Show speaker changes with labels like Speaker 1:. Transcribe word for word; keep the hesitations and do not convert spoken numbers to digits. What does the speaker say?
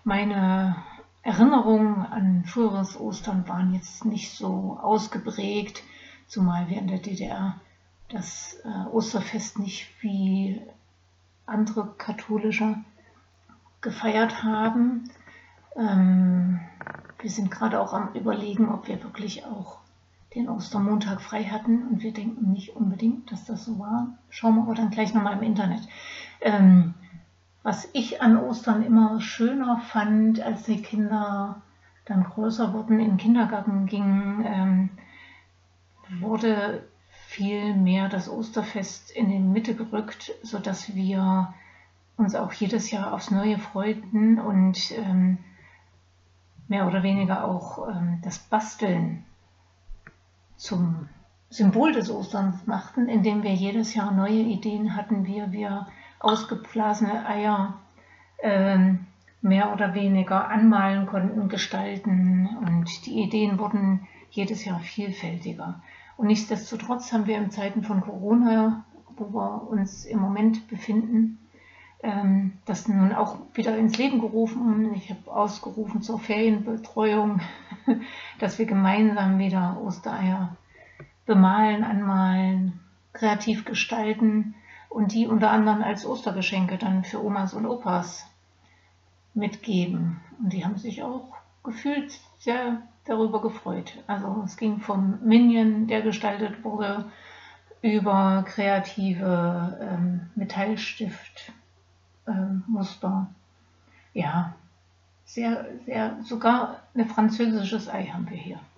Speaker 1: Meine Erinnerungen an früheres Ostern waren jetzt nicht so ausgeprägt, zumal wir in der D D R das äh, Osterfest nicht wie andere katholische gefeiert haben. Ähm, wir sind gerade auch am Überlegen, ob wir wirklich auch den Ostermontag frei hatten, und wir denken nicht unbedingt, dass das so war. Schauen wir aber dann gleich nochmal im Internet. Ähm, was ich an Ostern immer schöner fand, als die Kinder dann größer wurden, in den Kindergarten gingen, ähm, wurde viel mehr das Osterfest in die Mitte gerückt, sodass wir uns auch jedes Jahr aufs Neue freuten und ähm, mehr oder weniger auch ähm, das Basteln zum Symbol des Osterns machten, indem wir jedes Jahr neue Ideen hatten, wie wir ausgeblasene Eier ähm, mehr oder weniger anmalen konnten, gestalten, und die Ideen wurden jedes Jahr vielfältiger. Und nichtsdestotrotz haben wir in Zeiten von Corona, wo wir uns im Moment befinden, ähm, das nun auch wieder ins Leben gerufen. Ich habe ausgerufen zur Ferienbetreuung, dass wir gemeinsam wieder Ostereier bemalen, anmalen, kreativ gestalten und die unter anderem als Ostergeschenke dann für Omas und Opas mitgeben. Und die haben sich auch gefühlt sehr darüber gefreut. Also es ging vom Minion, der gestaltet wurde, über kreative ähm, Metallstift ähm, Muster. Ja, sehr, sehr, sogar ein französisches Ei haben wir hier.